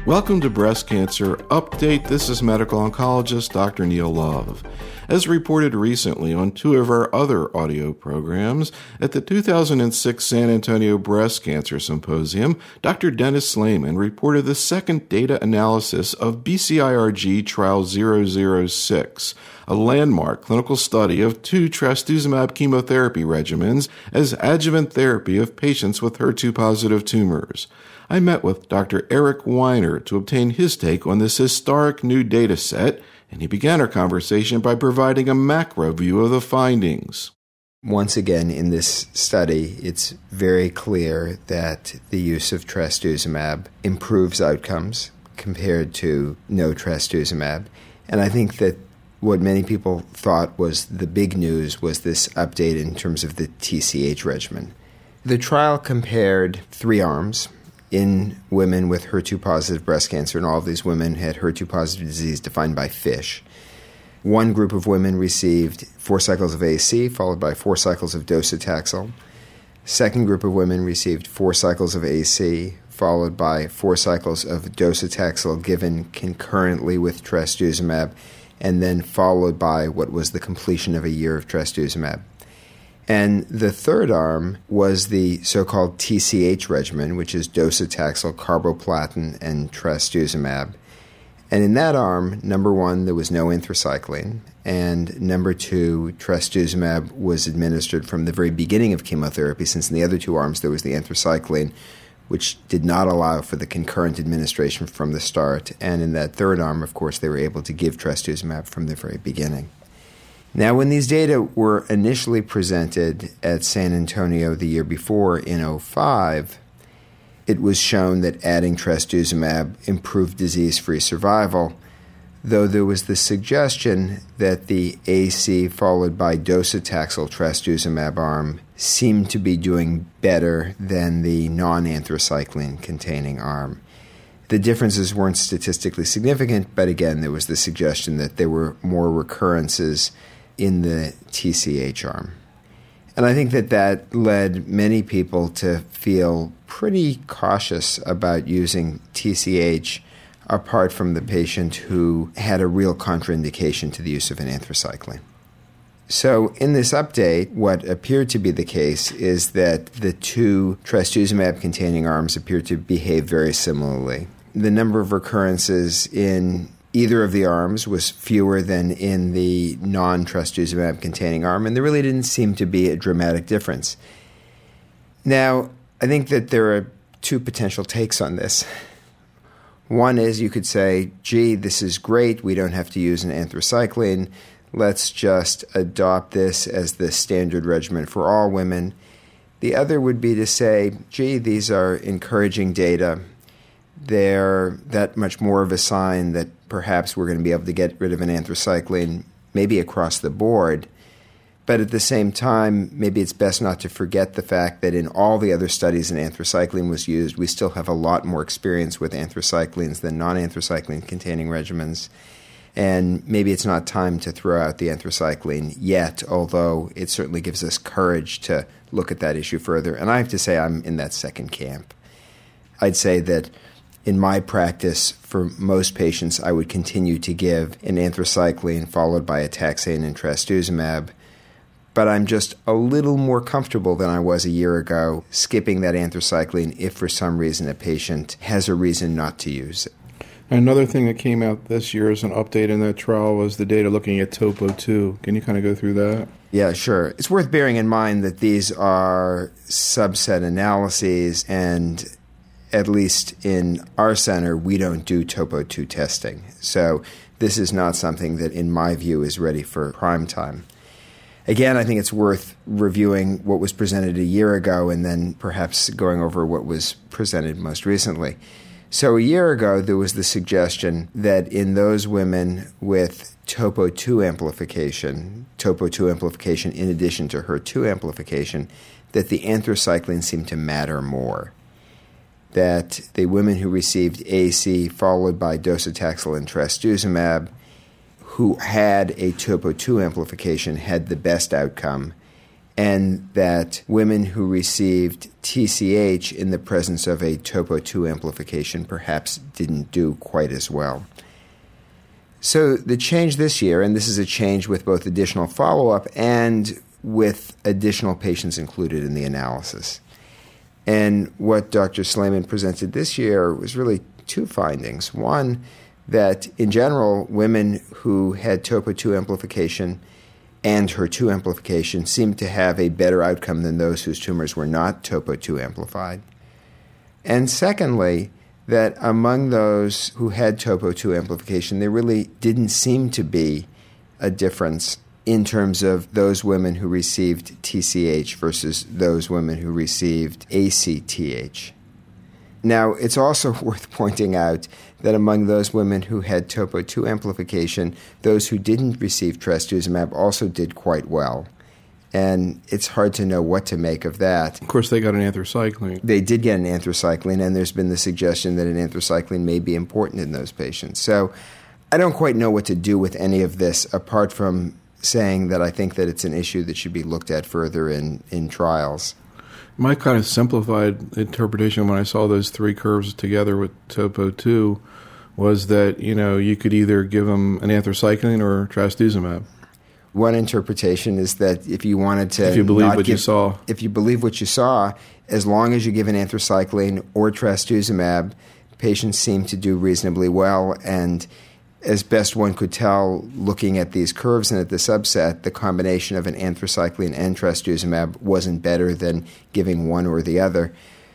Welcome to Breast Cancer Update. This is medical oncologist Dr. Neil Love. As reported recently on two of our other audio programs, at the 2006 San Antonio Breast Cancer Symposium, Dr. Dennis Slayman reported the second data analysis of BCIRG Trial 006, a landmark clinical study of two trastuzumab chemotherapy regimens as adjuvant therapy of patients with HER2-positive tumors. I met with Dr. Eric Weiner to obtain his take on this historic new data set, and he began our conversation by providing a macro view of the findings. Once again, in this study, it's very clear that the use of trastuzumab improves outcomes compared to no trastuzumab. And I think that what many people thought was the big news was this update in terms of the TCH regimen. The trial compared three arms in women with HER2-positive breast cancer, and all of these women had HER2-positive disease defined by FISH. One group of women received 4 cycles of AC, followed by 4 cycles of docetaxel. Second group of women received 4 cycles of AC, followed by 4 cycles of docetaxel given concurrently with trastuzumab, and then followed by what was the completion of a year of trastuzumab. And the third arm was the so-called TCH regimen, which is docetaxel, carboplatin, and trastuzumab. And in that arm, number one, there was no anthracycline, and number two, trastuzumab was administered from the very beginning of chemotherapy, since in the other two arms there was the anthracycline, which did not allow for the concurrent administration from the start. And in that third arm, of course, they were able to give trastuzumab from the very beginning. Now, when these data were initially presented at San Antonio the year before in 2005, it was shown that adding trastuzumab improved disease-free survival, though there was the suggestion that the AC followed by docetaxel trastuzumab arm seemed to be doing better than the non-anthracycline-containing arm. The differences weren't statistically significant, but again, there was the suggestion that there were more recurrences in the TCH arm. And I think that led many people to feel pretty cautious about using TCH apart from the patient who had a real contraindication to the use of an anthracycline. So in this update, what appeared to be the case is that the two trastuzumab-containing arms appear to behave very similarly. The number of recurrences in either of the arms was fewer than in the non-trastuzumab-containing arm, and there really didn't seem to be a dramatic difference. Now, I think that there are two potential takes on this. One is you could say, gee, this is great, we don't have to use an anthracycline, let's just adopt this as the standard regimen for all women. The other would be to say, gee, these are encouraging data. They're that much more of a sign that perhaps we're going to be able to get rid of an anthracycline, maybe across the board. But at the same time, maybe it's best not to forget the fact that in all the other studies an anthracycline was used, we still have a lot more experience with anthracyclines than non-anthracycline-containing regimens. And maybe it's not time to throw out the anthracycline yet, although it certainly gives us courage to look at that issue further. And I have to say I'm in that second camp. I'd say that in my practice, for most patients, I would continue to give an anthracycline followed by a taxane and trastuzumab. But I'm just a little more comfortable than I was a year ago skipping that anthracycline if for some reason a patient has a reason not to use it. Another thing that came out this year as an update in that trial was the data looking at TOPO2. Can you kind of go through that? Yeah, sure. It's worth bearing in mind that these are subset analyses, and at least in our center, we don't do TOPO2 testing. So this is not something that, in my view, is ready for prime time. Again, I think it's worth reviewing what was presented a year ago and then perhaps going over what was presented most recently. So a year ago, there was the suggestion that in those women with TOPO2 amplification in addition to HER2 amplification, that the anthracycline seemed to matter more. That the women who received AC followed by docetaxel and trastuzumab who had a TOPO2 amplification had the best outcome, and that women who received TCH in the presence of a TOPO2 amplification perhaps didn't do quite as well. So the change this year, and this is a change with both additional follow-up and with additional patients included in the analysis. And what Dr. Slayman presented this year was really two findings. One, that in general, women who had TOPO2 amplification and HER2 amplification seemed to have a better outcome than those whose tumors were not TOPO2 amplified. And secondly, that among those who had TOPO2 amplification, there really didn't seem to be a difference in terms of those women who received TCH versus those women who received ACTH. Now, it's also worth pointing out that among those women who had TOPO2 amplification, those who didn't receive trastuzumab also did quite well. And it's hard to know what to make of that. Of course, they got an anthracycline. They did get an anthracycline, and there's been the suggestion that an anthracycline may be important in those patients. So I don't quite know what to do with any of this, apart from saying that I think that it's an issue that should be looked at further in trials. My kind of simplified interpretation when I saw those three curves together with TOPO2 was that, you could either give them an anthracycline or trastuzumab. One interpretation is that if you wanted to... If you believe what you saw. If you believe what you saw, as long as you give an anthracycline or trastuzumab, patients seem to do reasonably well. And as best one could tell, looking at these curves and at the subset, the combination of an anthracycline and trastuzumab wasn't better than giving one or the other.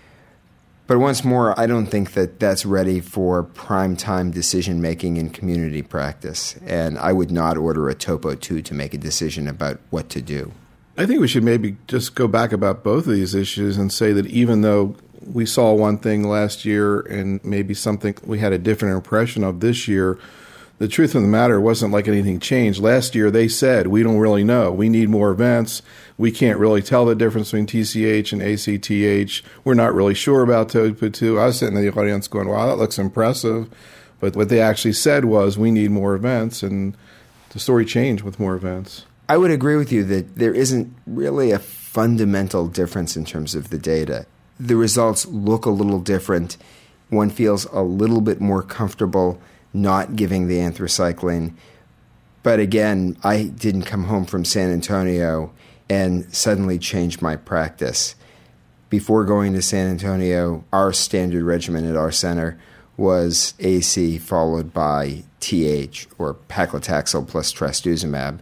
But once more, I don't think that that's ready for prime-time decision-making in community practice, and I would not order a TOPO2 to make a decision about what to do. I think we should maybe just go back about both of these issues and say that even though we saw one thing last year and maybe something we had a different impression of this year, the truth of the matter wasn't like anything changed. Last year they said, we don't really know. We need more events. We can't really tell the difference between TCH and ACTH. We're not really sure about TOPO2. I was sitting in the audience going, wow, that looks impressive. But what they actually said was, we need more events, and the story changed with more events. I would agree with you that there isn't really a fundamental difference in terms of the data. The results look a little different. One feels a little bit more comfortable not giving the anthracycline. But again, I didn't come home from San Antonio and suddenly change my practice. Before going to San Antonio, our standard regimen at our center was AC followed by TH, or paclitaxel plus trastuzumab,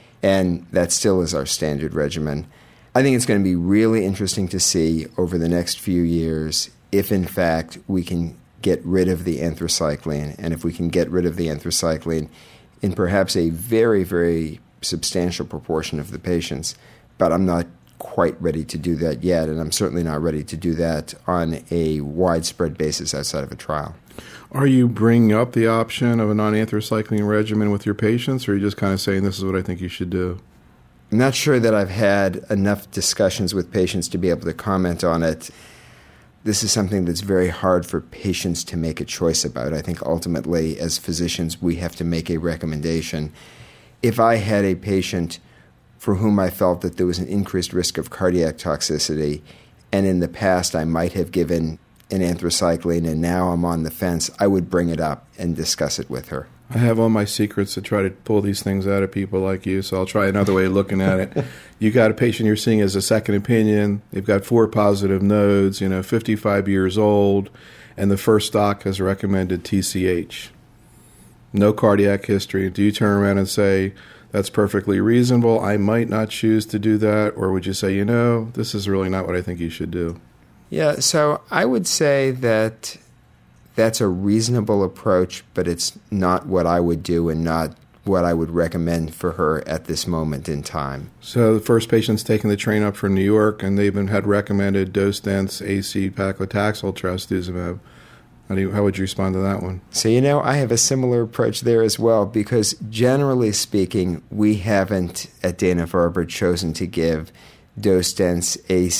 and that still is our standard regimen. I think it's going to be really interesting to see over the next few years if, in fact, we can get rid of the anthracycline, and if we can get rid of the anthracycline in perhaps a very, very substantial proportion of the patients. But I'm not quite ready to do that yet, and I'm certainly not ready to do that on a widespread basis outside of a trial. Are you bringing up the option of a non-anthracycline regimen with your patients, or are you just kind of saying this is what I think you should do? I'm not sure that I've had enough discussions with patients to be able to comment on it. This is something that's very hard for patients to make a choice about. I think ultimately, as physicians, we have to make a recommendation. If I had a patient for whom I felt that there was an increased risk of cardiac toxicity, and in the past I might have given an anthracycline and now I'm on the fence, I would bring it up and discuss it with her. I have all my secrets to try to pull these things out of people like you, so I'll try another way of looking at it. You got a patient you're seeing as a second opinion. They've got 4 positive nodes, 55 years old, and the first doc has recommended TCH. No cardiac history. Do you turn around and say, that's perfectly reasonable, I might not choose to do that, or would you say, this is really not what I think you should do? Yeah, so I would say that that's a reasonable approach, but it's not what I would do and not what I would recommend for her at this moment in time. So the first patient's taking the train up from New York, and they've had recommended dose-dense AC paclitaxel trastuzumab. How would you respond to that one? So, I have a similar approach there as well, because generally speaking, we haven't at Dana-Farber chosen to give dose-dense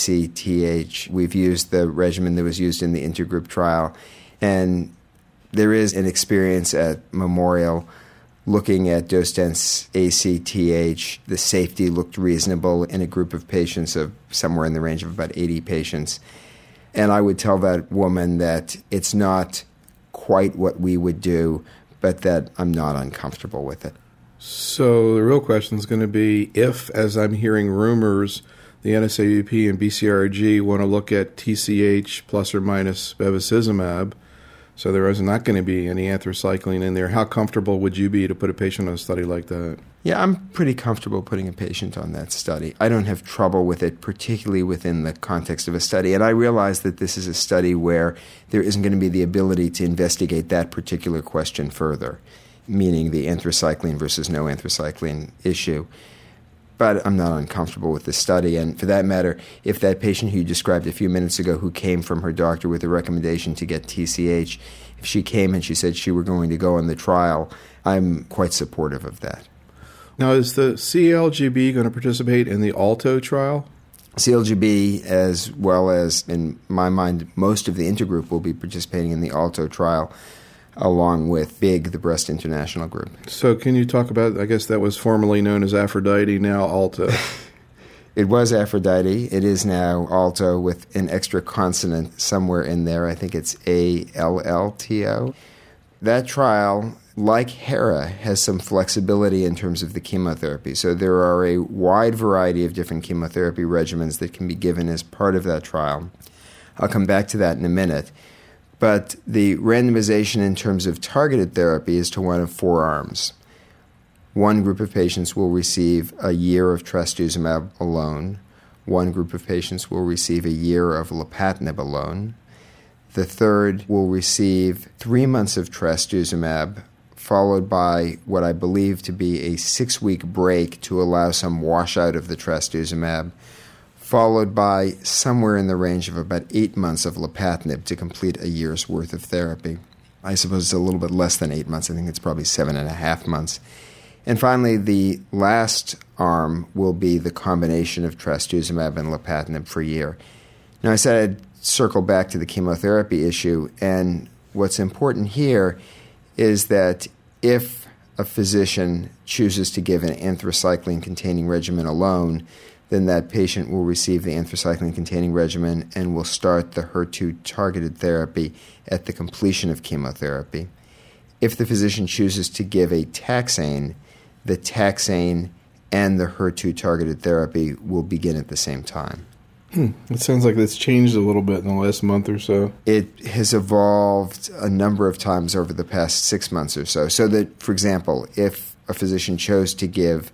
ACTH. We've used the regimen that was used in the intergroup trial. And there is an experience at Memorial looking at dose-dense ACTH, the safety looked reasonable in a group of patients of somewhere in the range of about 80 patients. And I would tell that woman that it's not quite what we would do, but that I'm not uncomfortable with it. So the real question is going to be if, as I'm hearing rumors, the NSABP and BCRG want to look at TCH plus or minus bevacizumab, so there is not going to be any anthracycline in there, how comfortable would you be to put a patient on a study like that? Yeah, I'm pretty comfortable putting a patient on that study. I don't have trouble with it, particularly within the context of a study. And I realize that this is a study where there isn't going to be the ability to investigate that particular question further, meaning the anthracycline versus no anthracycline issue. But I'm not uncomfortable with the study. And for that matter, if that patient who you described a few minutes ago who came from her doctor with a recommendation to get TCH, if she came and she said she were going to go on the trial, I'm quite supportive of that. Now, is the CLGB going to participate in the ALTO trial? CLGB, as well as, in my mind, most of the intergroup will be participating in the ALTO trial, along with BIG, the Breast International Group. So can you talk about, I guess that was formerly known as Aphrodite, now ALTO. It was Aphrodite. It is now ALTO with an extra consonant somewhere in there. I think it's ALLTO. That trial, like HERA, has some flexibility in terms of the chemotherapy. So there are a wide variety of different chemotherapy regimens that can be given as part of that trial. I'll come back to that in a minute. But the randomization in terms of targeted therapy is to one of 4 arms. One group of patients will receive a year of trastuzumab alone. One group of patients will receive a year of lapatinib alone. The third will receive 3 months of trastuzumab, followed by what I believe to be a 6-week break to allow some washout of the trastuzumab, followed by somewhere in the range of about 8 months of lapatinib to complete a year's worth of therapy. I suppose it's a little bit less than 8 months. I think it's probably 7.5 months. And finally, the last arm will be the combination of trastuzumab and lapatinib for a year. Now, I said I'd circle back to the chemotherapy issue, and what's important here is that if a physician chooses to give an anthracycline-containing regimen alone, then that patient will receive the anthracycline-containing regimen and will start the HER2-targeted therapy at the completion of chemotherapy. If the physician chooses to give a taxane, the taxane and the HER2-targeted therapy will begin at the same time. It sounds like it's changed a little bit in the last month or so. It has evolved a number of times over the past 6 months or so. So that, for example, if a physician chose to give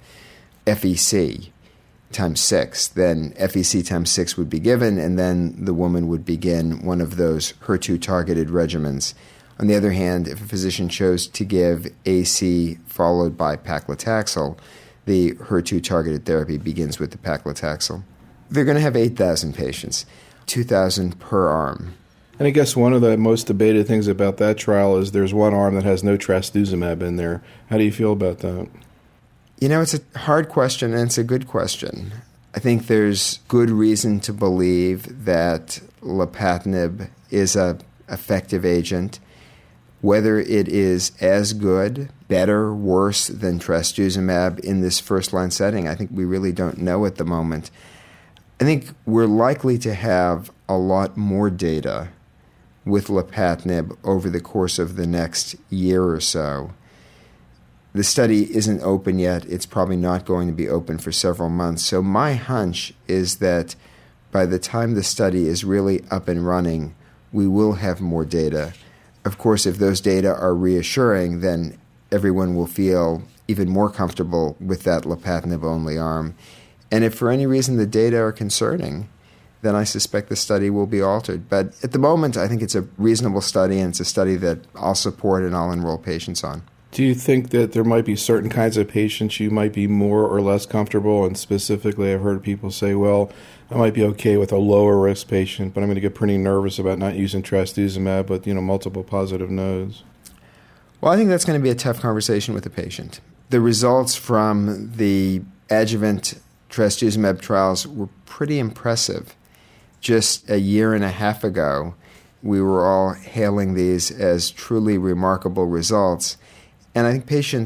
FEC times 6, then FEC times 6 would be given, and then the woman would begin one of those HER2-targeted regimens. On the other hand, if a physician chose to give AC followed by paclitaxel, the HER2-targeted therapy begins with the paclitaxel. They're going to have 8,000 patients, 2,000 per arm. And I guess one of the most debated things about that trial is there's one arm that has no trastuzumab in there. How do you feel about that? You know, it's a hard question, and it's a good question. I think there's good reason to believe that lapatinib is an effective agent. Whether it is as good, better, worse than trastuzumab in this first-line setting, I think we really don't know at the moment. I think we're likely to have a lot more data with lapatinib over the course of the next year or so. The study isn't open yet. It's probably not going to be open for several months. So my hunch is that by the time the study is really up and running, we will have more data. Of course, if those data are reassuring, then everyone will feel even more comfortable with that lapatinib-only arm. And if for any reason the data are concerning, then I suspect the study will be altered. But at the moment, I think it's a reasonable study, and it's a study that I'll support and I'll enroll patients on. Do you think that there might be certain kinds of patients you might be more or less comfortable? And specifically, I've heard people say, well, I might be okay with a lower risk patient, but I'm going to get pretty nervous about not using trastuzumab with, multiple positive nodes. Well, I think that's going to be a tough conversation with the patient. The results from the adjuvant trastuzumab trials were pretty impressive. Just a year and a half ago, we were all hailing these as truly remarkable results. And I think patients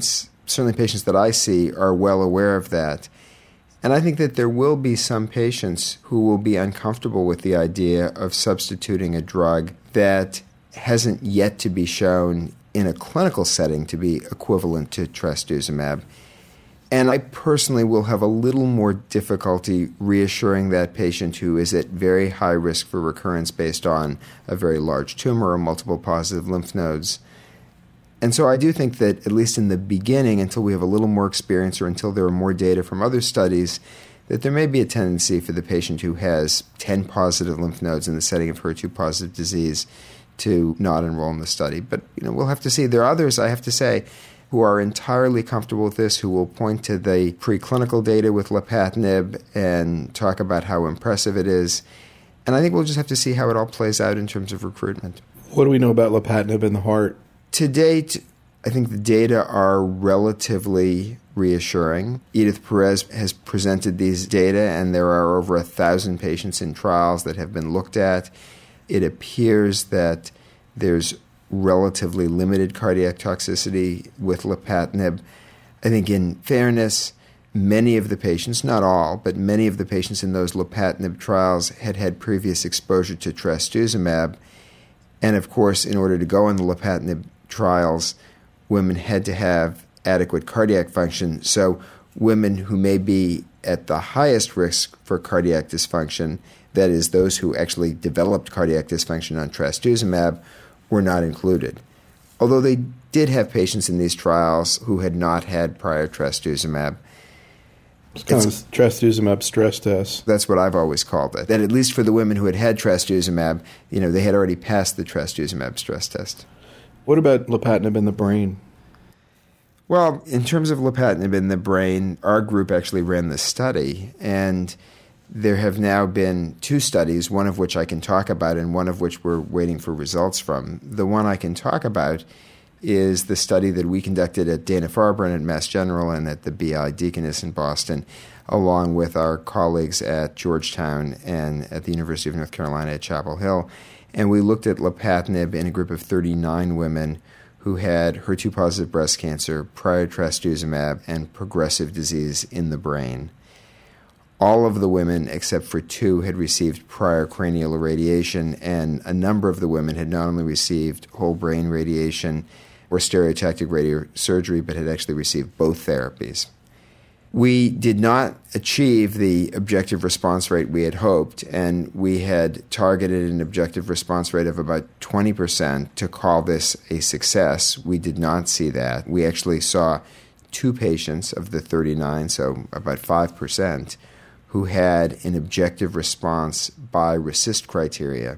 certainly patients that I see are well aware of that. And I think that there will be some patients who will be uncomfortable with the idea of substituting a drug that hasn't yet to be shown in a clinical setting to be equivalent to trastuzumab. And I personally will have a little more difficulty reassuring that patient who is at very high risk for recurrence based on a very large tumor or multiple positive lymph nodes. And so I do think that at least in the beginning, until we have a little more experience or until there are more data from other studies, that there may be a tendency for the patient who has 10 positive lymph nodes in the setting of HER2-positive disease to not enroll in the study. But we'll have to see. There are others, I have to say, who are entirely comfortable with this, who will point to the preclinical data with lapatinib and talk about how impressive it is. And I think we'll just have to see how it all plays out in terms of recruitment. What do we know about lapatinib in the heart? To date, I think the data are relatively reassuring. Edith Perez has presented these data, and there are over 1,000 patients in trials that have been looked at. It appears that there's relatively limited cardiac toxicity with lapatinib. I think in fairness, many of the patients, not all, but many of the patients in those lapatinib trials had previous exposure to trastuzumab. And of course, in order to go in the lapatinib trials, women had to have adequate cardiac function. So women who may be at the highest risk for cardiac dysfunction, that is, those who actually developed cardiac dysfunction on trastuzumab, were not included. Although they did have patients in these trials who had not had prior trastuzumab. It's kind of trastuzumab stress test. That's what I've always called it. That at least for the women who had trastuzumab, they had already passed the trastuzumab stress test. What about lapatinib in the brain? Well, in terms of lapatinib in the brain, our group actually ran this study, and there have now been 2 studies, one of which I can talk about and one of which we're waiting for results from. The one I can talk about is the study that we conducted at Dana-Farber and at Mass General and at the BI Deaconess in Boston, along with our colleagues at Georgetown and at the University of North Carolina at Chapel Hill. And we looked at lapatinib in a group of 39 women who had HER2-positive breast cancer, prior trastuzumab, and progressive disease in the brain. All of the women, except for 2, had received prior cranial irradiation, and a number of the women had not only received whole brain radiation or stereotactic radiosurgery, but had actually received both therapies. We did not achieve the objective response rate we had hoped, and we had targeted an objective response rate of about 20% to call this a success. We did not see that. We actually saw 2 patients of the 39, so about 5%, who had an objective response by RECIST criteria.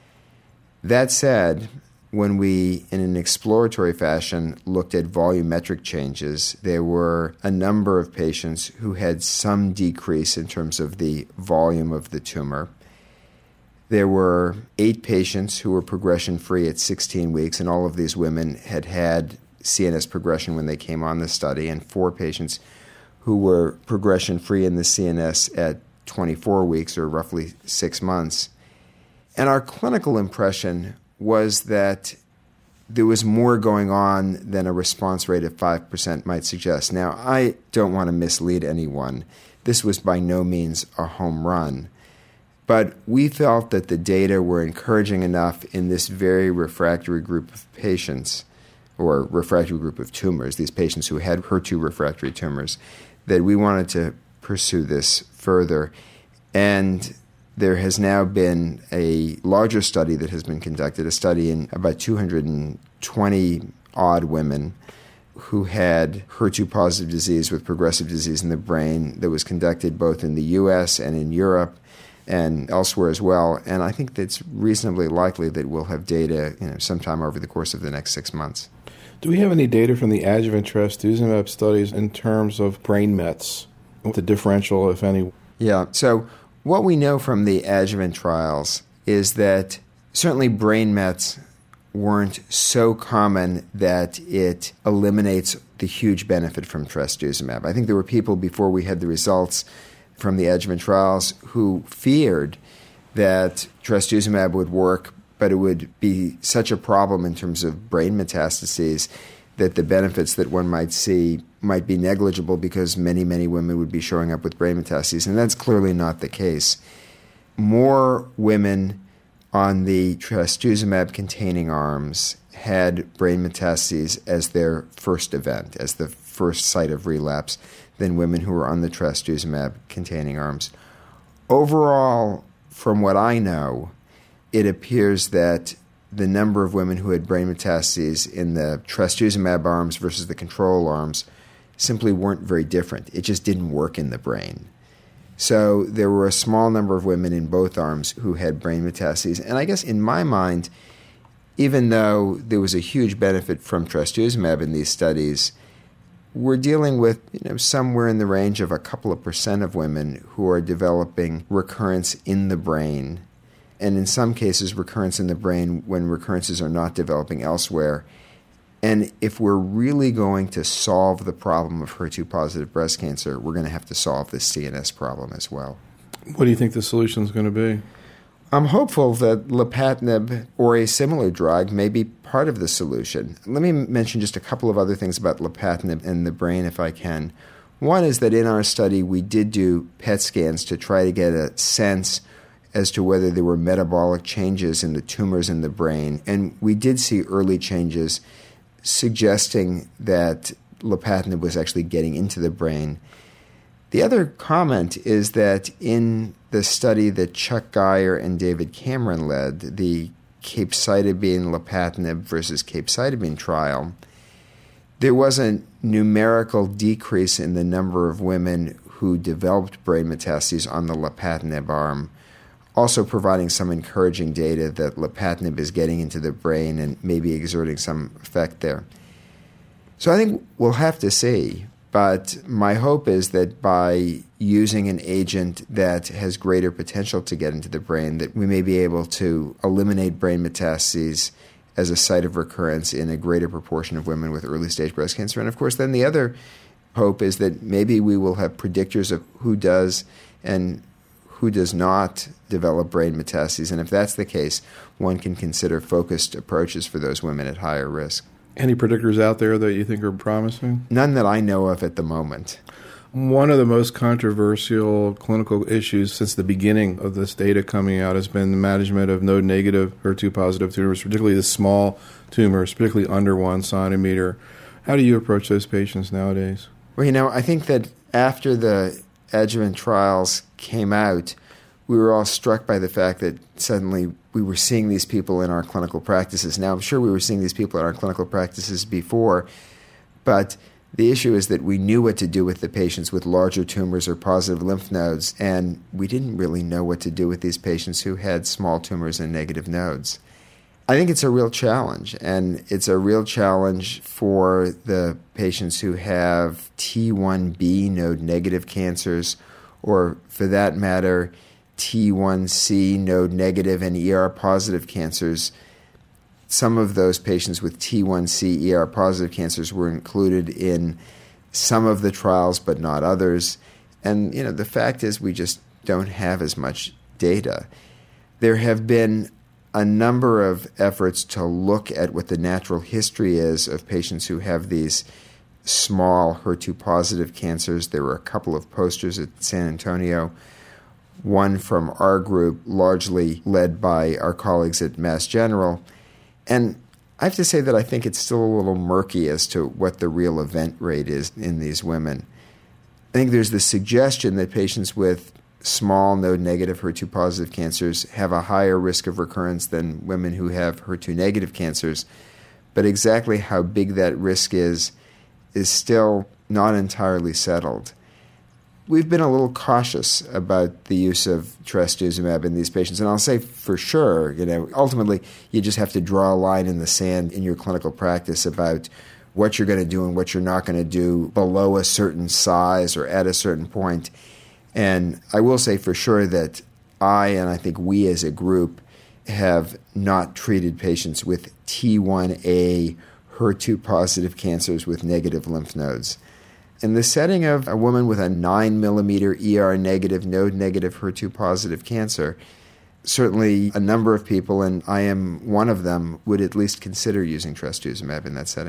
That said, when we, in an exploratory fashion, looked at volumetric changes, there were a number of patients who had some decrease in terms of the volume of the tumor. There were 8 patients who were progression-free at 16 weeks, and all of these women had had CNS progression when they came on the study, and 4 patients who were progression-free in the CNS at 24 weeks, or roughly 6 months. And our clinical impression was that there was more going on than a response rate of 5% might suggest. Now, I don't want to mislead anyone. This was by no means a home run. But we felt that the data were encouraging enough in this very refractory group of patients, or refractory group of tumors, these patients who had HER2 refractory tumors, that we wanted to pursue this further. And there has now been a larger study that has been conducted, a study in about 220-odd women who had HER2-positive disease with progressive disease in the brain, that was conducted both in the U.S. and in Europe and elsewhere as well. And I think it's reasonably likely that we'll have data sometime over the course of the next 6 months. Do we have any data from the adjuvant trastuzumab studies in terms of brain mets, the differential, if any? Yeah, so what we know from the adjuvant trials is that certainly brain mets weren't so common that it eliminates the huge benefit from trastuzumab. I think there were people before we had the results from the adjuvant trials who feared that trastuzumab would work, but it would be such a problem in terms of brain metastases that the benefits that one might see might be negligible because many, many women would be showing up with brain metastases, and that's clearly not the case. More women on the trastuzumab-containing arms had brain metastases as their first event, as the first site of relapse, than women who were on the trastuzumab-containing arms. Overall, from what I know, it appears that the number of women who had brain metastases in the trastuzumab arms versus the control arms simply weren't very different. It just didn't work in the brain. So there were a small number of women in both arms who had brain metastases. And I guess in my mind, even though there was a huge benefit from trastuzumab in these studies, we're dealing with somewhere in the range of a couple of % of women who are developing recurrence in the brain, and in some cases recurrence in the brain when recurrences are not developing elsewhere. And if we're really going to solve the problem of HER2-positive breast cancer, we're going to have to solve this CNS problem as well. What do you think the solution is going to be? I'm hopeful that lapatinib or a similar drug may be part of the solution. Let me mention just a couple of other things about lapatinib in the brain, if I can. One is that in our study, we did do PET scans to try to get a sense as to whether there were metabolic changes in the tumors in the brain. And we did see early changes suggesting that lapatinib was actually getting into the brain. The other comment is that in the study that Chuck Geyer and David Cameron led, the capecitabine lapatinib versus capecitabine trial, there was a numerical decrease in the number of women who developed brain metastases on the lapatinib arm, also providing some encouraging data that lapatinib is getting into the brain and maybe exerting some effect there. So I think we'll have to see. But my hope is that by using an agent that has greater potential to get into the brain, that we may be able to eliminate brain metastases as a site of recurrence in a greater proportion of women with early-stage breast cancer. And, of course, then the other hope is that maybe we will have predictors of who does and who does not develop brain metastases. And if that's the case, one can consider focused approaches for those women at higher risk. Any predictors out there that you think are promising? None that I know of at the moment. One of the most controversial clinical issues since the beginning of this data coming out has been the management of node-negative HER2-positive tumors, particularly the small tumors, particularly under 1 centimeter. How do you approach those patients nowadays? Well, I think that after the adjuvant trials came out, we were all struck by the fact that suddenly we were seeing these people in our clinical practices. Now, I'm sure we were seeing these people in our clinical practices before, but the issue is that we knew what to do with the patients with larger tumors or positive lymph nodes, and we didn't really know what to do with these patients who had small tumors and negative nodes. I think it's a real challenge, and it's a real challenge for the patients who have T1b node-negative cancers, or for that matter, T1c node-negative and ER-positive cancers. Some of those patients with T1c ER-positive cancers were included in some of the trials, but not others. And, the fact is we just don't have as much data. There have been a number of efforts to look at what the natural history is of patients who have these small HER2-positive cancers. There were a couple of posters at San Antonio, one from our group, largely led by our colleagues at Mass General. And I have to say that I think it's still a little murky as to what the real event rate is in these women. I think there's the suggestion that patients with small node-negative HER2-positive cancers have a higher risk of recurrence than women who have HER2-negative cancers. But exactly how big that risk is still not entirely settled. We've been a little cautious about the use of trastuzumab in these patients. And I'll say for sure, ultimately, you just have to draw a line in the sand in your clinical practice about what you're going to do and what you're not going to do below a certain size or at a certain point. And I will say for sure that I think we as a group have not treated patients with T1a HER2-positive cancers with negative lymph nodes. In the setting of a woman with a 9-millimeter ER-negative, node-negative HER2-positive cancer, certainly a number of people, and I am one of them, would at least consider using trastuzumab in that setting.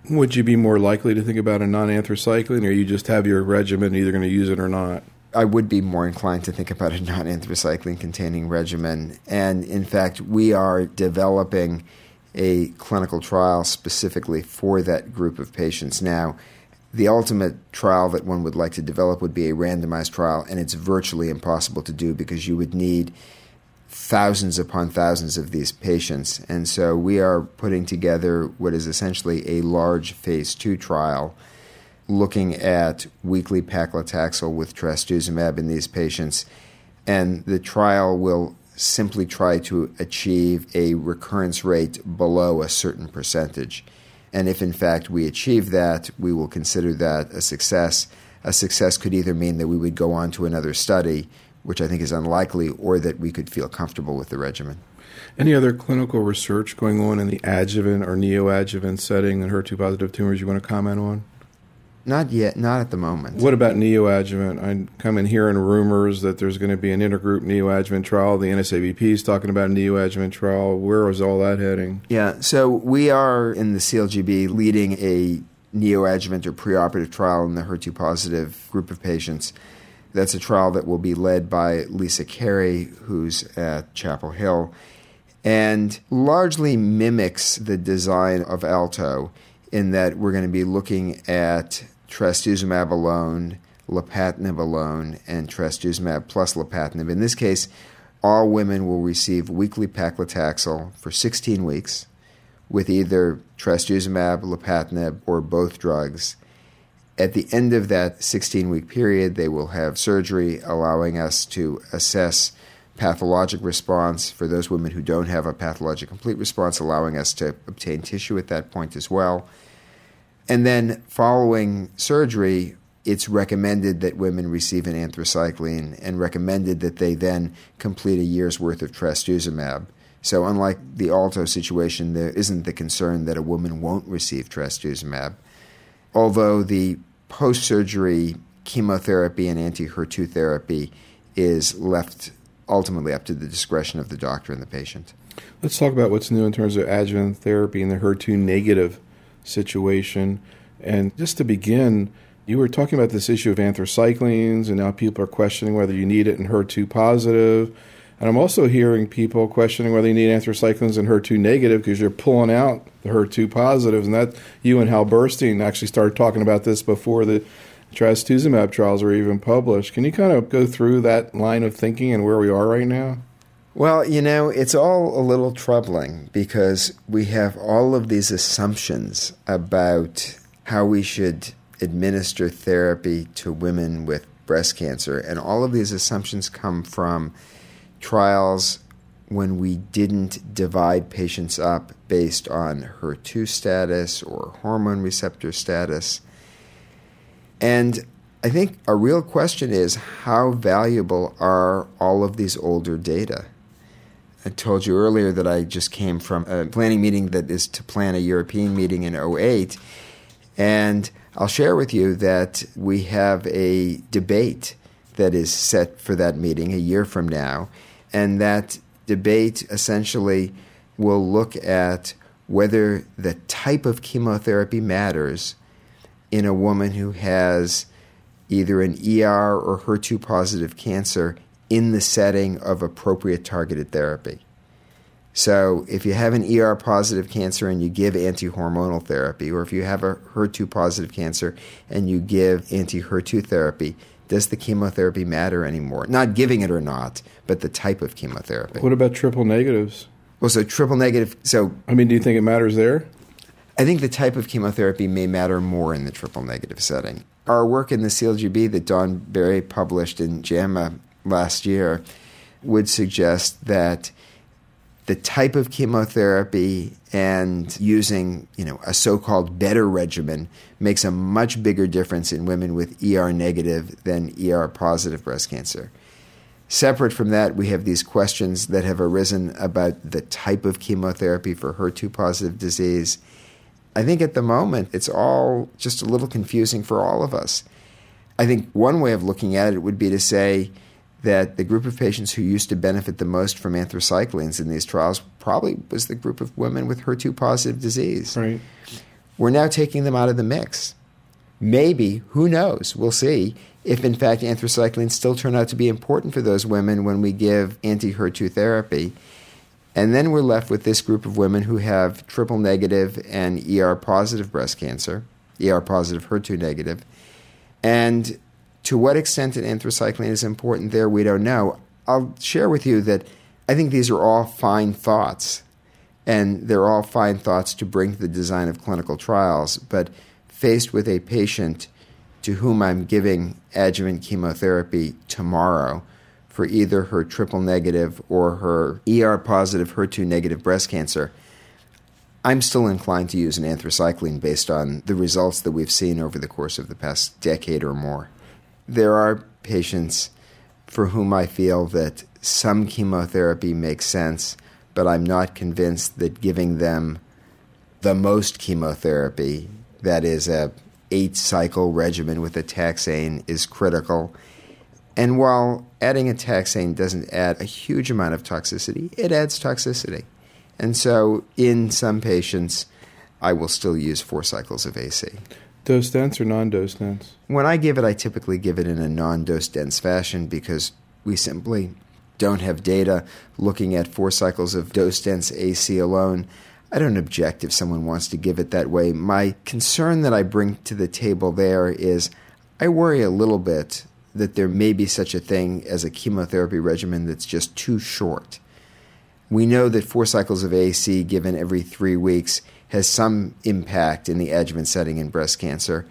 Would you be more likely to think about a non-anthracycline, or you just have your regimen, either going to use it or not? I would be more inclined to think about a non-anthracycline-containing regimen. And, in fact, we are developing a clinical trial specifically for that group of patients now. The ultimate trial that one would like to develop would be a randomized trial, and it's virtually impossible to do because you would need thousands upon thousands of these patients. And so we are putting together what is essentially a large phase 2 trial looking at weekly paclitaxel with trastuzumab in these patients. And the trial will simply try to achieve a recurrence rate below a certain percentage. And if, in fact, we achieve that, we will consider that a success. A success could either mean that we would go on to another study, which I think is unlikely, or that we could feel comfortable with the regimen. Any other clinical research going on in the adjuvant or neoadjuvant setting in HER2-positive tumors you want to comment on? Not yet, not at the moment. What about neoadjuvant? I'm coming hearing rumors that there's going to be an intergroup neoadjuvant trial. The NSABP is talking about a neoadjuvant trial. Where is all that heading? Yeah, so we are in the CLGB leading a neoadjuvant or preoperative trial in the HER2-positive group of patients. That's a trial that will be led by Lisa Carey, who's at Chapel Hill, and largely mimics the design of ALTO in that we're going to be looking at trastuzumab alone, lapatinib alone, and trastuzumab plus lapatinib. In this case, all women will receive weekly paclitaxel for 16 weeks with either trastuzumab, lapatinib, or both drugs. At the end of that 16-week period, they will have surgery, allowing us to assess pathologic response for those women who don't have a pathologic complete response, allowing us to obtain tissue at that point as well. And then following surgery, it's recommended that women receive an anthracycline and recommended that they then complete a year's worth of trastuzumab. So unlike the ALTO situation, there isn't the concern that a woman won't receive trastuzumab. Although the post-surgery chemotherapy and anti-HER2 therapy is left ultimately up to the discretion of the doctor and the patient. Let's talk about what's new in terms of adjuvant therapy in the HER2-negative situation. And just to begin, you were talking about this issue of anthracyclines, and now people are questioning whether you need it in HER2-positive. And I'm also hearing people questioning whether you need anthracyclines in HER2-negative because you're pulling out the HER2-positives. And that you and Hal Burstein actually started talking about this before the trastuzumab trials were even published. Can you kind of go through that line of thinking and where we are right now? Well, it's all a little troubling because we have all of these assumptions about how we should administer therapy to women with breast cancer. And all of these assumptions come from trials when we didn't divide patients up based on HER2 status or hormone receptor status. And I think a real question is, how valuable are all of these older data? I told you earlier that I just came from a planning meeting that is to plan a European meeting in 2008. And I'll share with you that we have a debate that is set for that meeting a year from now. And that debate essentially will look at whether the type of chemotherapy matters in a woman who has either an ER or HER2-positive cancer in the setting of appropriate targeted therapy. So if you have an ER-positive cancer and you give anti-hormonal therapy, or if you have a HER2-positive cancer and you give anti-HER2 therapy, does the chemotherapy matter anymore? Not giving it or not, but the type of chemotherapy. What about triple negatives? Well, so triple negative, do you think it matters there? I think the type of chemotherapy may matter more in the triple negative setting. Our work in the CLGB that Dawn Berry published in JAMA last year would suggest that the type of chemotherapy and using, a so-called better regimen makes a much bigger difference in women with ER-negative than ER-positive breast cancer. Separate from that, we have these questions that have arisen about the type of chemotherapy for HER2-positive disease. I think at the moment, it's all just a little confusing for all of us. I think one way of looking at it would be to say that the group of patients who used to benefit the most from anthracyclines in these trials probably was the group of women with HER2-positive disease. Right. we're now taking them out of the mix. Maybe, who knows, we'll see, if in fact anthracyclines still turn out to be important for those women when we give anti-HER2 therapy. And then we're left with this group of women who have triple negative and ER-positive breast cancer, ER-positive, HER2-negative. And to what extent an anthracycline is important there, we don't know. I'll share with you that I think these are all fine thoughts, and they're all fine thoughts to bring to the design of clinical trials. But faced with a patient to whom I'm giving adjuvant chemotherapy tomorrow for either her triple-negative or her ER-positive, HER2-negative breast cancer, I'm still inclined to use an anthracycline based on the results that we've seen over the course of the past decade or more. There are patients for whom I feel that some chemotherapy makes sense, but I'm not convinced that giving them the most chemotherapy, that is a 8-cycle regimen with a taxane, is critical. And while adding a taxane doesn't add a huge amount of toxicity, it adds toxicity. And so in some patients, I will still use 4 cycles of AC. Dose dense or non-dose dense? When I give it, I typically give it in a non-dose dense fashion because we simply don't have data looking at 4 cycles of dose dense AC alone. I don't object if someone wants to give it that way. My concern that I bring to the table there is I worry a little bit that there may be such a thing as a chemotherapy regimen that's just too short. We know that 4 cycles of AC given every 3 weeks has some impact in the adjuvant setting in breast cancer.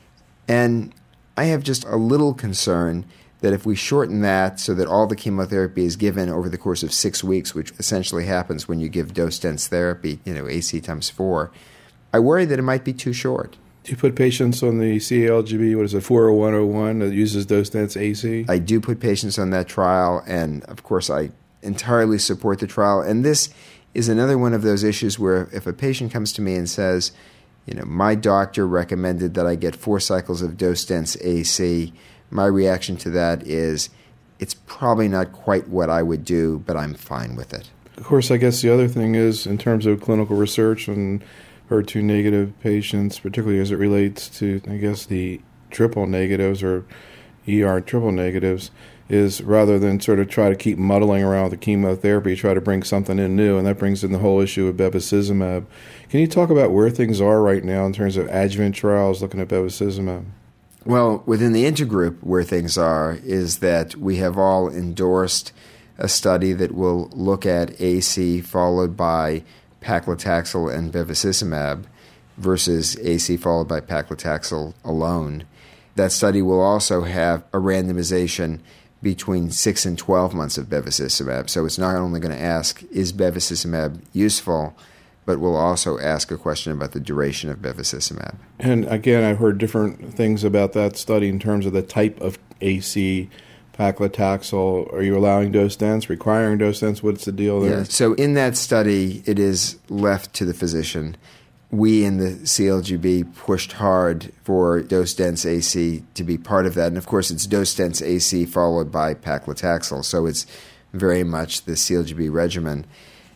And I have just a little concern that if we shorten that so that all the chemotherapy is given over the course of 6 weeks, which essentially happens when you give dose-dense therapy, AC times 4, I worry that it might be too short. Do you put patients on the CALGB, 40101, that uses dose-dense AC? I do put patients on that trial, and of course I entirely support the trial. And this is another one of those issues where if a patient comes to me and says, my doctor recommended that I get 4 cycles of dose-dense AC, my reaction to that is it's probably not quite what I would do, but I'm fine with it. Of course, I guess the other thing is in terms of clinical research on HER2-negative patients, particularly as it relates to, the triple negatives or ER triple negatives, is rather than sort of try to keep muddling around with the chemotherapy, try to bring something in new, and that brings in the whole issue of bevacizumab. Can you talk about where things are right now in terms of adjuvant trials looking at bevacizumab? Well, within the intergroup, where things are is that we have all endorsed a study that will look at AC followed by paclitaxel and bevacizumab versus AC followed by paclitaxel alone. That study will also have a randomization between 6 and 12 months of bevacizumab. So it's not only going to ask, is bevacizumab useful, but we'll also ask a question about the duration of bevacizumab. And again, I've heard different things about that study in terms of the type of AC, paclitaxel. Are you allowing dose dense, requiring dose dense? What's the deal there? Yeah. So in that study, it is left to the physician. We in the CLGB pushed hard for dose-dense AC to be part of that. And, of course, it's dose-dense AC followed by paclitaxel. So it's very much the CLGB regimen.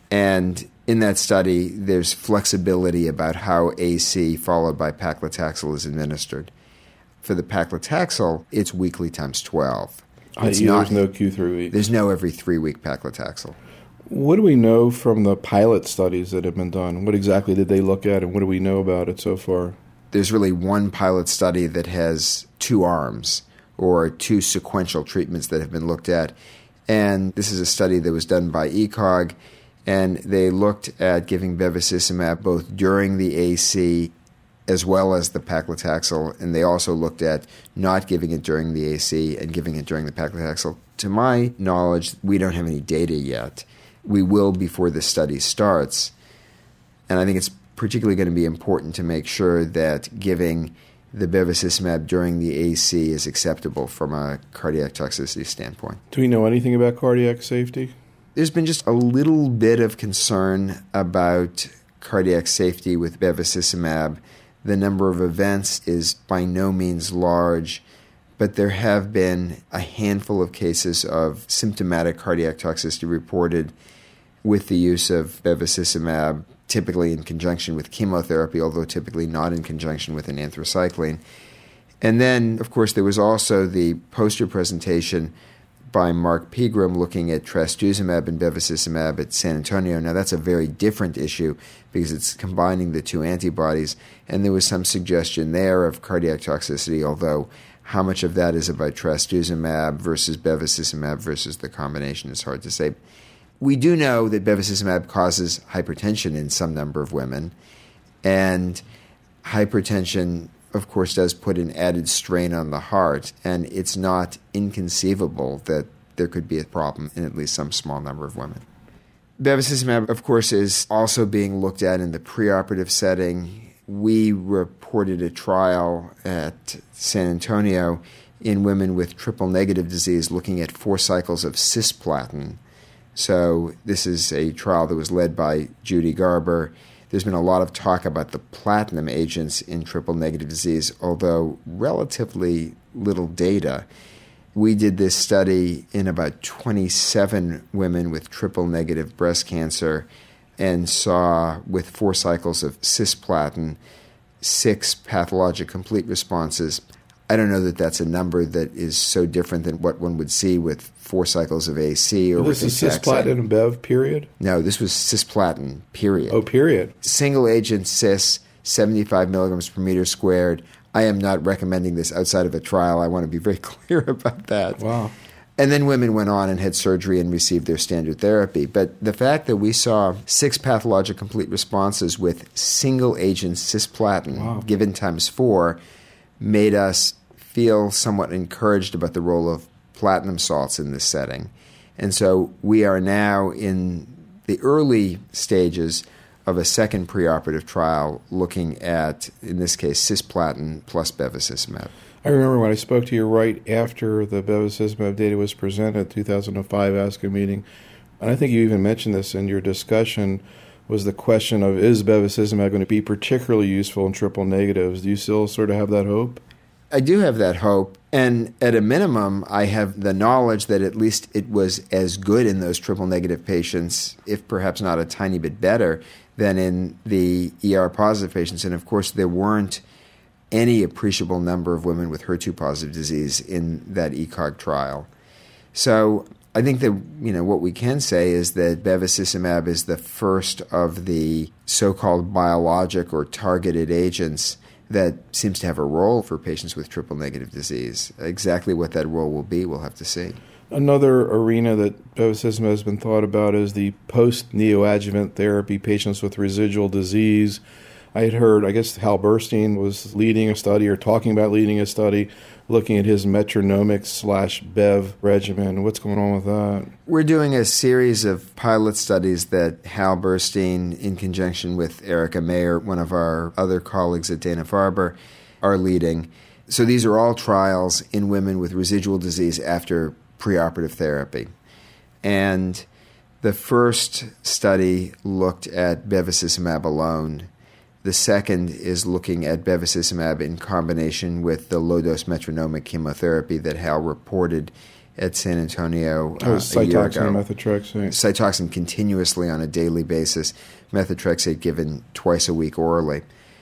And in that study, there's flexibility about how AC followed by paclitaxel is administered. For the paclitaxel, it's weekly times 12. There's no Q3 weeks. There's no every 3-week paclitaxel. What do we know from the pilot studies that have been done? What exactly did they look at, and what do we know about it so far? There's really one pilot study that has 2 arms, or 2 sequential treatments that have been looked at. And this is a study that was done by ECOG, and they looked at giving bevacizumab both during the AC as well as the paclitaxel, and they also looked at not giving it during the AC and giving it during the paclitaxel. To my knowledge, we don't have any data yet. We will before the study starts. And I think it's particularly going to be important to make sure that giving the bevacizumab during the AC is acceptable from a cardiac toxicity standpoint. Do we know anything about cardiac safety? There's been just a little bit of concern about cardiac safety with bevacizumab. The number of events is by no means large, but there have been a handful of cases of symptomatic cardiac toxicity reported with the use of bevacizumab. typically in conjunction with chemotherapy, although typically not in conjunction with an anthracycline. And then, of course, there was also the poster presentation by Mark Pegram looking at trastuzumab and bevacizumab at San Antonio. Now, that's a very different issue because it's combining the two antibodies, and there was some suggestion there of cardiac toxicity, although how much of that is about trastuzumab versus bevacizumab versus the combination is hard to say. We do know that bevacizumab causes hypertension in some number of women, and hypertension, of course, does put an added strain on the heart, and it's not inconceivable that there could be a problem in at least some small number of women. Bevacizumab, of course, is also being looked at in the preoperative setting. We reported a trial at San Antonio in women with triple-negative disease looking at 4 cycles of cisplatin. So this is a trial that was led by Judy Garber. There's been a lot of talk about the platinum agents in triple-negative disease, although relatively little data. We did this study in about 27 women with triple-negative breast cancer and saw, with 4 cycles of cisplatin, 6 pathologic complete responses. I don't know that that's a number that is so different than what one would see with 4 cycles of AC or with this is cisplatin and bev, period? No, this was cisplatin, period. Oh, period. Single agent cis, 75 milligrams per meter squared. I am not recommending this outside of a trial. I want to be very clear about that. Wow. And then women went on and had surgery and received their standard therapy. But the fact that we saw 6 pathologic complete responses with single agent cisplatin given times 4 made us feel somewhat encouraged about the role of platinum salts in this setting. And so we are now in the early stages of a second preoperative trial looking at, in this case, cisplatin plus bevacizumab. I remember when I spoke to you right after the bevacizumab data was presented at the 2005 ASCO meeting, and I think you even mentioned this in your discussion, was the question of, is bevacizumab going to be particularly useful in triple negatives? Do you still sort of have that hope? I do have that hope, and at a minimum, I have the knowledge that at least it was as good in those triple-negative patients, if perhaps not a tiny bit better, than in the ER-positive patients. And of course, there weren't any appreciable number of women with HER2-positive disease in that ECOG trial. So I think that what we can say is that bevacizumab is the first of the so-called biologic or targeted agents that seems to have a role for patients with triple-negative disease. Exactly what that role will be, we'll have to see. Another arena that bevacizumab has been thought about is the post-neoadjuvant therapy, patients with residual disease. I had heard, I guess Hal Burstein was leading a study or talking about leading a study looking at his metronomics/bev regimen. What's going on with that? We're doing a series of pilot studies that Hal Burstein, in conjunction with Erica Mayer, one of our other colleagues at Dana-Farber, are leading. So these are all trials in women with residual disease after preoperative therapy. And the first study looked at bevacizumab alone. The second is looking at bevacizumab in combination with the low-dose metronomic chemotherapy that Hal reported at San Antonio a year ago. Cytoxan and methotrexate. Cytoxan continuously on a daily basis, methotrexate given twice a week orally.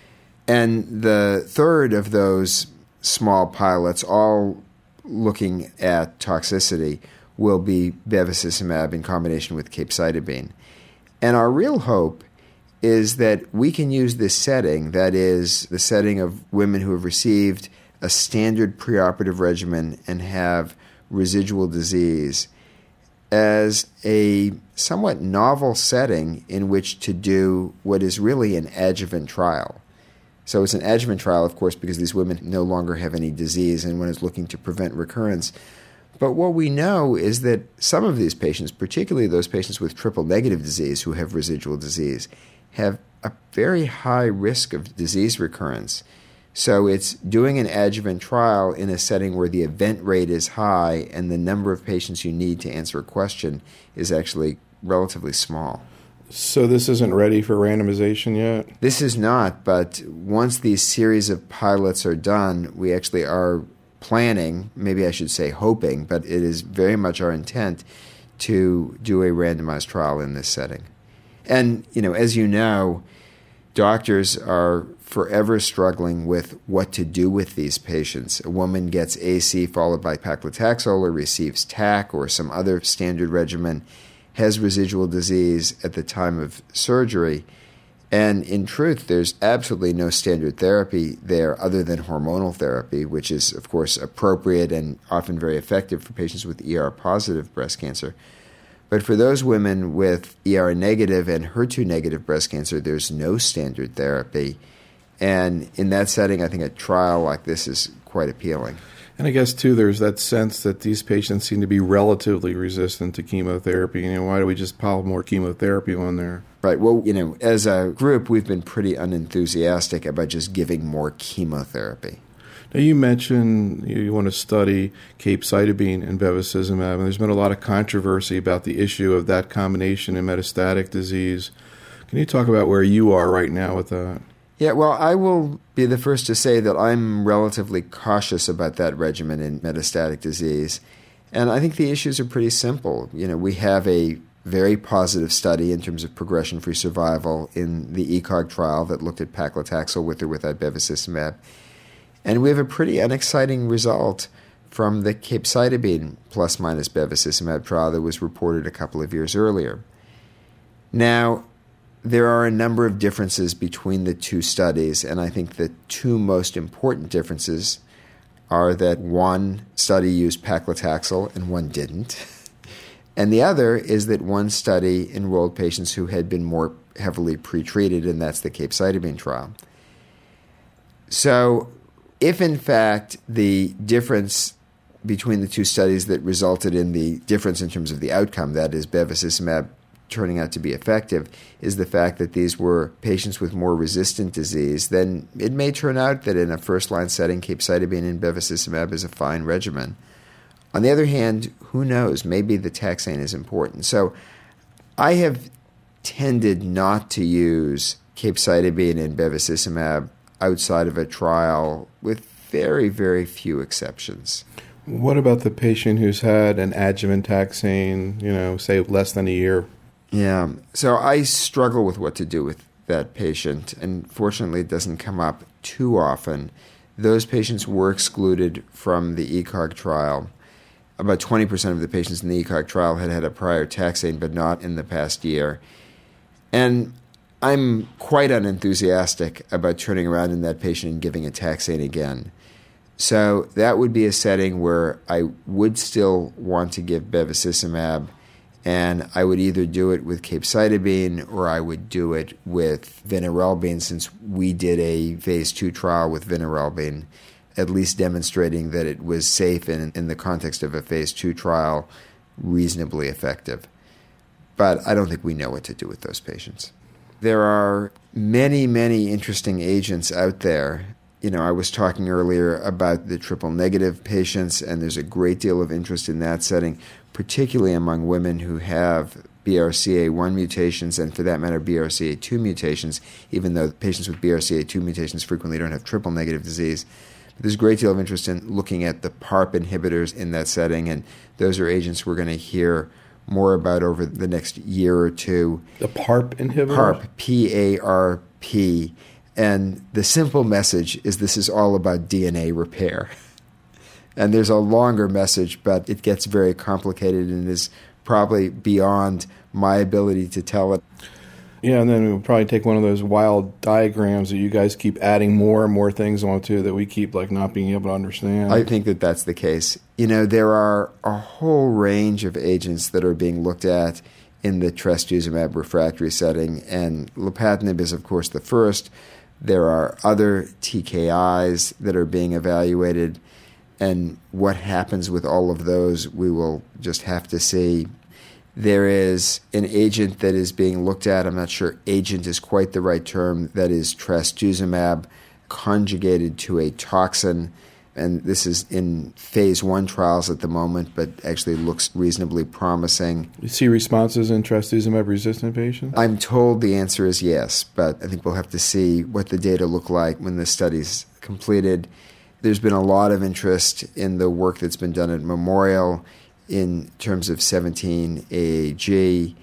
And the third of those small pilots, all looking at toxicity, will be bevacizumab in combination with capecitabine. And our real hope is that we can use this setting, that is, the setting of women who have received a standard preoperative regimen and have residual disease, as a somewhat novel setting in which to do what is really an adjuvant trial. So it's an adjuvant trial, of course, because these women no longer have any disease and one is looking to prevent recurrence. But what we know is that some of these patients, particularly those patients with triple-negative disease who have residual disease, have a very high risk of disease recurrence. So it's doing an adjuvant trial in a setting where the event rate is high and the number of patients you need to answer a question is actually relatively small. So this isn't ready for randomization yet? This is not, but once these series of pilots are done, we actually are planning, maybe I should say hoping, but it is very much our intent to do a randomized trial in this setting. And, as you know, doctors are forever struggling with what to do with these patients. A woman gets AC followed by paclitaxel or receives TAC or some other standard regimen, has residual disease at the time of surgery. And in truth, there's absolutely no standard therapy there other than hormonal therapy, which is, of course, appropriate and often very effective for patients with ER-positive breast cancer. But for those women with ER-negative and HER2-negative breast cancer, there's no standard therapy. And in that setting, I think a trial like this is quite appealing. And I guess, too, there's that sense that these patients seem to be relatively resistant to chemotherapy. Why do we just pile more chemotherapy on there? Right. Well, as a group, we've been pretty unenthusiastic about just giving more chemotherapy. Now, you mentioned you want to study capecitabine and bevacizumab, and there's been a lot of controversy about the issue of that combination in metastatic disease. Can you talk about where you are right now with that? Yeah, well, I will be the first to say that I'm relatively cautious about that regimen in metastatic disease. And I think the issues are pretty simple. We have a very positive study in terms of progression-free survival in the ECOG trial that looked at paclitaxel with or without bevacizumab. And we have a pretty unexciting result from the capecitabine plus minus bevacizumab trial that was reported a couple of years earlier. Now, there are a number of differences between the two studies, and I think the two most important differences are that one study used paclitaxel and one didn't. And the other is that one study enrolled patients who had been more heavily pretreated, and that's the capecitabine trial. So if, in fact, the difference between the two studies that resulted in the difference in terms of the outcome, that is bevacizumab turning out to be effective, is the fact that these were patients with more resistant disease, then it may turn out that in a first-line setting, capecitabine and bevacizumab is a fine regimen. On the other hand, who knows? Maybe the taxane is important. So I have tended not to use capecitabine and bevacizumab outside of a trial with very, very few exceptions. What about the patient who's had an adjuvant taxane, say less than a year? Yeah, so I struggle with what to do with that patient, and fortunately it doesn't come up too often. Those patients were excluded from the ECOG trial. About 20% of the patients in the ECOG trial had had a prior taxane, but not in the past year. And I'm quite unenthusiastic about turning around in that patient and giving a taxane again. So that would be a setting where I would still want to give bevacizumab, and I would either do it with capecitabine or I would do it with vinorelbine, since we did a phase 2 trial with vinorelbine, at least demonstrating that it was safe and in the context of a phase 2 trial, reasonably effective. But I don't think we know what to do with those patients. There are many, many interesting agents out there. I was talking earlier about the triple-negative patients, and there's a great deal of interest in that setting, particularly among women who have BRCA1 mutations and, for that matter, BRCA2 mutations, even though patients with BRCA2 mutations frequently don't have triple-negative disease. But there's a great deal of interest in looking at the PARP inhibitors in that setting, and those are agents we're going to hear more about over the next year or two. The PARP inhibitor? PARP, P-A-R-P. And the simple message is this is all about DNA repair. And there's a longer message, but it gets very complicated and is probably beyond my ability to tell it. Yeah, and then we'll probably take one of those wild diagrams that you guys keep adding more and more things onto that we keep not being able to understand. I think that that's the case. There are a whole range of agents that are being looked at in the trastuzumab refractory setting, and lapatinib is, of course, the first. There are other TKIs that are being evaluated, and what happens with all of those, we will just have to see. There is an agent that is being looked at. I'm not sure agent is quite the right term. That is trastuzumab conjugated to a toxin. And this is in phase 1 trials at the moment, but actually looks reasonably promising. You see responses in trastuzumab-resistant patients? I'm told the answer is yes, but I think we'll have to see what the data look like when the study's completed. There's been a lot of interest in the work that's been done at Memorial in terms of 17-AAG,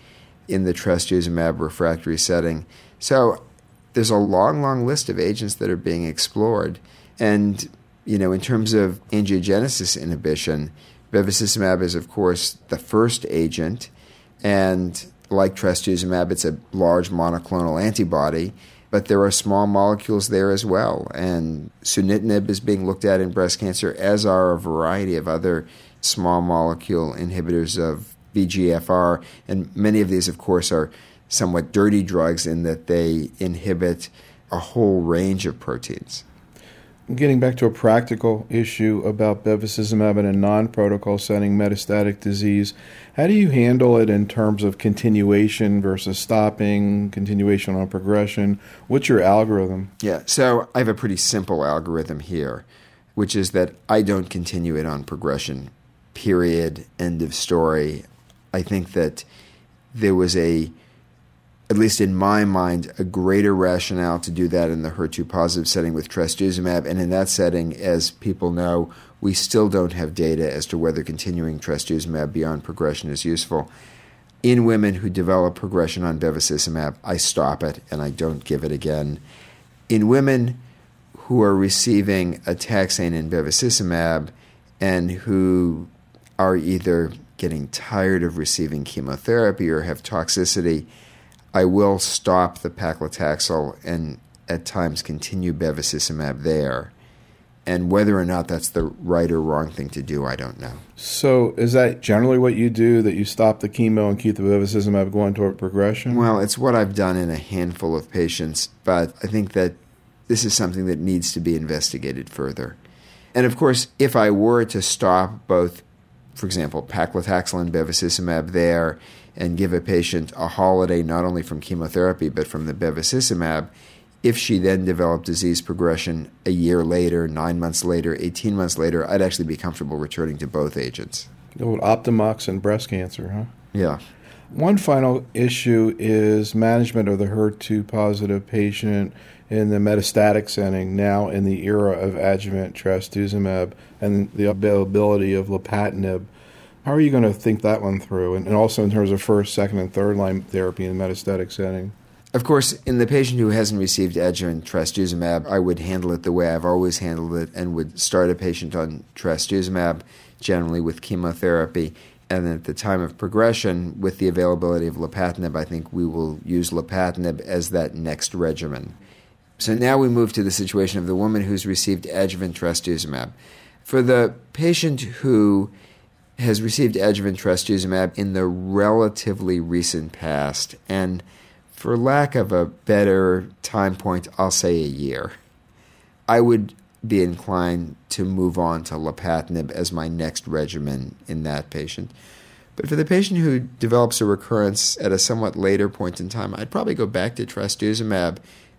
in the trastuzumab refractory setting. So there's a long, long list of agents that are being explored. And, in terms of angiogenesis inhibition, bevacizumab is, of course, the first agent. And like trastuzumab, it's a large monoclonal antibody, but there are small molecules there as well. And sunitinib is being looked at in breast cancer, as are a variety of other small molecule inhibitors of VEGFR. And many of these, of course, are somewhat dirty drugs in that they inhibit a whole range of proteins. Getting back to a practical issue about bevacizumab in a non-protocol setting, metastatic disease, how do you handle it in terms of continuation versus stopping, continuation on progression? What's your algorithm? Yeah, so I have a pretty simple algorithm here, which is that I don't continue it on progression, period, end of story. I think that there was at least in my mind, a greater rationale to do that in the HER2-positive setting with trastuzumab. And in that setting, as people know, we still don't have data as to whether continuing trastuzumab beyond progression is useful. In women who develop progression on bevacizumab, I stop it and I don't give it again. In women who are receiving a taxane and bevacizumab and who are either getting tired of receiving chemotherapy or have toxicity, I will stop the paclitaxel and at times continue bevacizumab there. And whether or not that's the right or wrong thing to do, I don't know. So is that generally what you do, that you stop the chemo and keep the bevacizumab going toward progression? Well, it's what I've done in a handful of patients, but I think that this is something that needs to be investigated further. And of course, if I were to stop both, for example, paclitaxel and bevacizumab there, and give a patient a holiday not only from chemotherapy but from the bevacizumab, if she then developed disease progression a year later, 9 months later, 18 months later, I'd actually be comfortable returning to both agents. The old Optimox and breast cancer, huh? Yeah. One final issue is management of the HER2-positive patient in the metastatic setting, now in the era of adjuvant trastuzumab and the availability of lapatinib. How are you going to think that one through? And also in terms of first, second, and third line therapy in the metastatic setting? Of course, in the patient who hasn't received adjuvant trastuzumab, I would handle it the way I've always handled it and would start a patient on trastuzumab, generally with chemotherapy. And then at the time of progression, with the availability of lapatinib, I think we will use lapatinib as that next regimen. So now we move to the situation of the woman who's received adjuvant trastuzumab. For the patient who has received adjuvant trastuzumab in the relatively recent past, and for lack of a better time point, I'll say a year, I would be inclined to move on to lapatinib as my next regimen in that patient. But for the patient who develops a recurrence at a somewhat later point in time, I'd probably go back to trastuzumab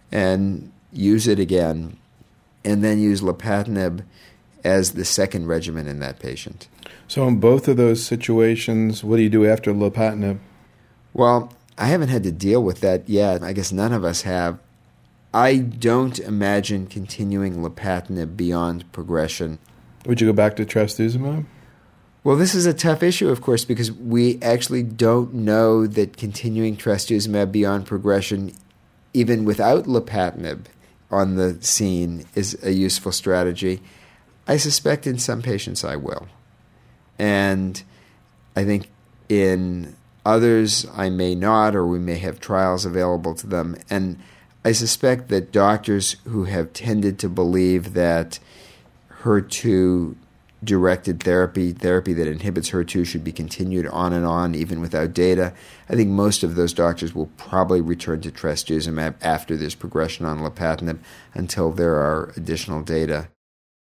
and use it again, and then use lapatinib as the second regimen in that patient. So in both of those situations, what do you do after lapatinib? Well, I haven't had to deal with that yet. I guess none of us have. I don't imagine continuing lapatinib beyond progression. Would you go back to trastuzumab? Well, this is a tough issue, of course, because we actually don't know that continuing trastuzumab beyond progression, even without lapatinib on the scene, is a useful strategy. I suspect in some patients I will. And I think in others I may not, or we may have trials available to them. And I suspect that doctors who have tended to believe that HER2-directed therapy that inhibits HER2 should be continued on and on, even without data, I think most of those doctors will probably return to trastuzumab after there's progression on lapatinib until there are additional data.